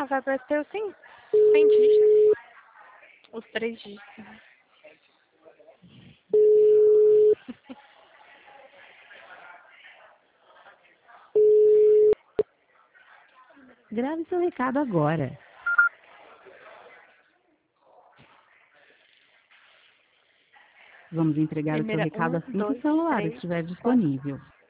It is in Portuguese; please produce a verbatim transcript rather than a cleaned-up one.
Ah, vai bater os cem, cem dígitos. Os três dígitos. Grave seu recado agora. Vamos entregar o seu Primeira, recado um, assim que o dois, celular três, estiver quatro. disponível.